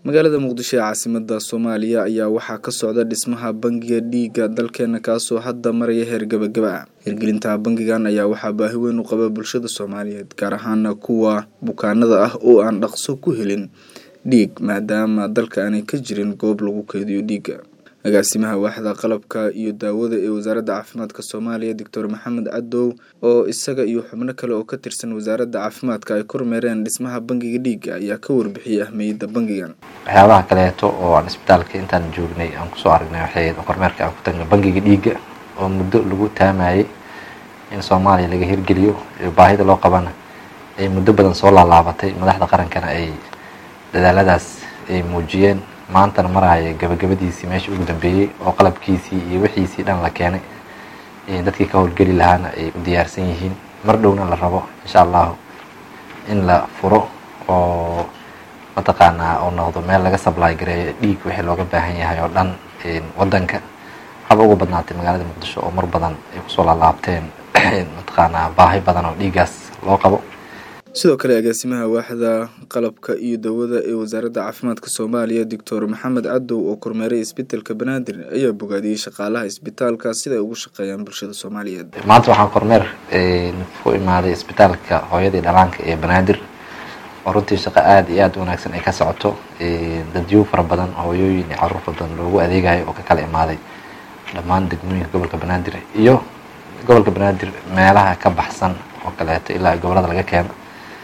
magaalada Muqdisho ee caasimadda Soomaaliya ayaa waxaa ka socda dhismaha bangiga dhiigga dalkeena kaasoo hadda maraya heer gabagaba. Hirgelinta bangigan ayaa waxaa baahi weyn u qaba bulshada Soomaaliyeed gaar ahaan kuwa bukaanada ah oo aan dhaqso ku helin dhiig maadaama dalka aanay ka jirin goob lagu kaydiyo dhiigga. agaasimaha waaxda qalabka iyo daawada ee wasaaradda caafimaadka Soomaaliya Dr. Maxamed Cadow oo isaga iyo xubno kale oo ka tirsan wasaaradda caafimaadka ay kormeereen dhismaha bangiga dhiigga ayaa ka warbixiyay ahmiyadda bangigan. waxyaabaha kaleeto oo aan isbitaalka intaan joognay aan ku soo aragnay waxay kormeerka aan ku tagnay bangiga dhiigga oo muddo lagu taamayay in Soomaaliya laga hirgeliyo baahida loo qabana ay muddo badan soo laalaabatay madaxda qarankana ay dadaaladaas ay muujiyeen maanta maraya gabagabadiisii meesha ugu dambeeyay oo qalabkiisii iyo wixiisii dhan la keenay dadkii ka howlgeli lahaana ay u diyaarsan yihiin mar dhowna la rabo insha Allah in la furo oo mataqaana oo noqdo meel laga supply gareeyo dhiig wixii looga baahan yahay oo dhan wadanka haba ugu badnaatay magaalada Muqdisho oo mar badan ay ku soo laalaabteen mataqaana baahi badan oo dhiigaas loo qabo. sidoo kale agaasimaha waaxda qalabka iyo daawada ee wasaaradda caafimaadka Soomaaliya Dr. Maxamed Cadow oo kormeeray isbitaalka Banaadir ayaa bogaadiyay shaqaalaha isbitaalka sida ay ugu shaqeeyaan bulshada Soomaaliyeed. maanta waxaan kormeer ku imaaday isbitaalka hooyada iyo dhallaanka ee Banaadir oo runtii shaqo aad iyo aad u wanaagsan ay ka socoto dadyo fara badan hooyooyin iyo carruur badan loogu adeegayo oo ka kala imaaday dhammaan degmooyinka gobolka Banaadir iyo gobolka Banaadir meelaha ka baxsan oo kaleeto ilaa gobolada laga keeno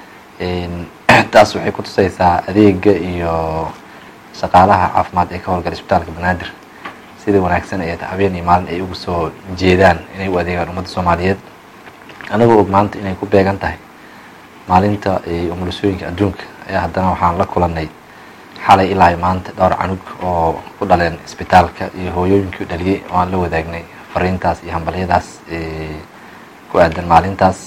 taas waxay ku tusaysaa adeega iyo shaqaalaha caafimaad ee ka howlgala isbitaalka Banaadir sida wanaagsan ay habeen iyo maalin ay ugu soo jeedaan inay u adeegaan ummadda Soomaaliyeed anagoo maanta inay ku beegan tahay maalinta umulisooyinka adduunka ayaa haddana waxaan la kulanay xalay ilaa maanta dhowr canug oo ku dhaleen isbitaalka iyo hooyooyinkii dhaliyay oo aan la wadaagnay fariintaas iyo hambaliyadaas ku aadan maalintaas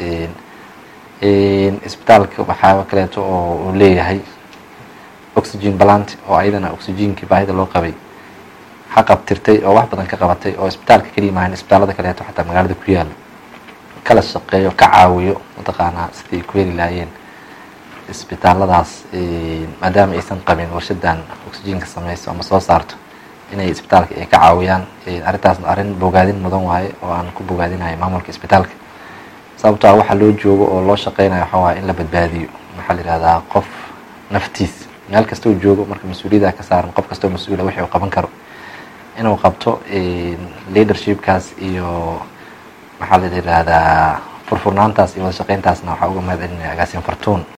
isbitaalka waxaa kaleeto oo leeyahay oxygen plant oo ayadana oxygenkii baahida loo qabay xaqabtirtay oo wax badan ka qabatay oo isbitaalka kaliya maahan isbitaalada kaleeto xataa magaalada ku yaala kala shaqeeyo ka caawiyo mataqaana sidii ku heli lahaayeen isbitaaladaas maadaama aysan qabin warshadan oxygenka samayso ama soo saarto inay isbitaalka ay ka caawiyaan arrintaasna arrin bogaadin mudan waaye oo aan ku bogaadinayo maamulka isbitaalka sababtoo ah waxa loo joogo oo loo shaqeynayo waxa waa in la badbaadiyo waxa la yiraahdaa qof naftiis meel kasta uu joogo marka mas'uuliyadda ka saaran qof kasta oo mas'uul ah wixii uu qaban karo inuu qabto leadershipkaas iyo waxa la yiraahdaa furfurnaantaas iyo wada shaqeyntaasna waxa uga mahadcelinayaa agaasin Fartuun.